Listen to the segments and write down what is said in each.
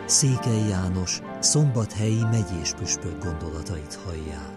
Székely János szombathelyi megyéspüspök gondolatait hallják.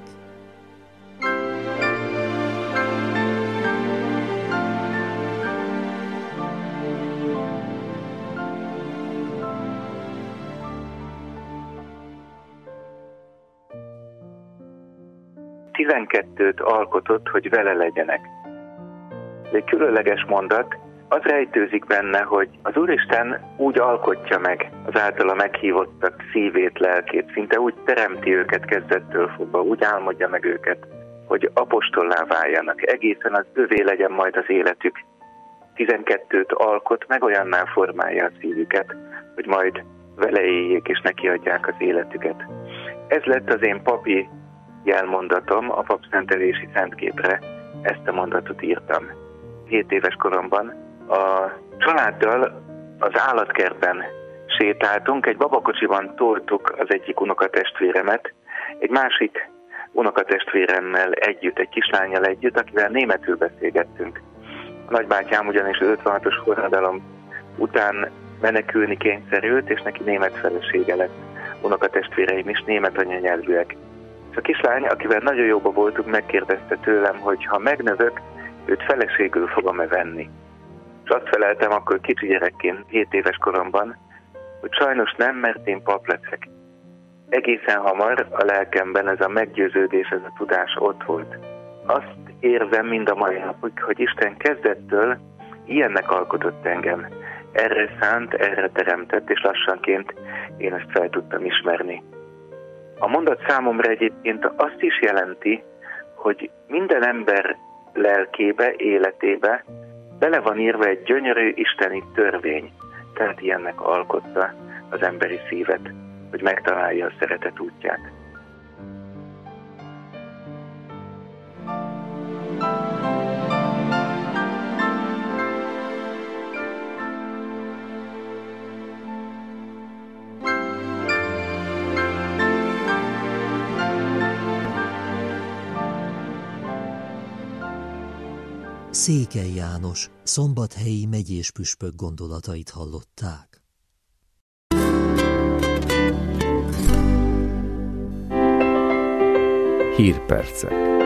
Tizenkettőt alkotott, hogy vele legyenek. Ez egy különleges mondat. Az rejtőzik benne, hogy az Úristen úgy alkotja meg az általa meghívottak szívét, lelkét, szinte úgy teremti őket kezdettől fogva, úgy álmodja meg őket, hogy apostollá váljanak, egészen az övé legyen majd az életük. 12-t alkot, meg olyanná formálja a szívüket, hogy majd vele éljék és nekiadják az életüket. Ez lett az én papi jelmondatom, a papszentelési szentképre ezt a mondatot írtam. 7 éves koromban a családdal az állatkertben sétáltunk, egy babakocsiban toltuk az egyik unokatestvéremet, egy másik unokatestvéremmel együtt, egy kislánnyal együtt, akivel németül beszélgettünk. A nagybátyám ugyanis 56-os forradalom után menekülni kényszerült, és neki német felesége lett. Unokatestvéreim is német anyanyelvűek. És a kislány, akivel nagyon jóba voltunk, megkérdezte tőlem, hogy ha megnövök, őt feleségül fogom-e venni. És azt feleltem akkor kicsi gyerekként, 7 éves koromban, hogy sajnos nem, mert én pap leszek. Egészen hamar a lelkemben ez a meggyőződés, ez a tudás ott volt. Azt érzem mind a mai napig, hogy Isten kezdettől ilyennek alkotott engem. Erre szánt, erre teremtett, és lassanként én ezt fel tudtam ismerni. A mondat számomra egyébként azt is jelenti, hogy minden ember lelkébe, életébe bele van írva egy gyönyörű isteni törvény. Tehát ilyennek alkotta az emberi szívet, hogy megtalálja a szeretet útját. Székely János szombathelyi megyéspüspök gondolatait hallották. Hírpercek.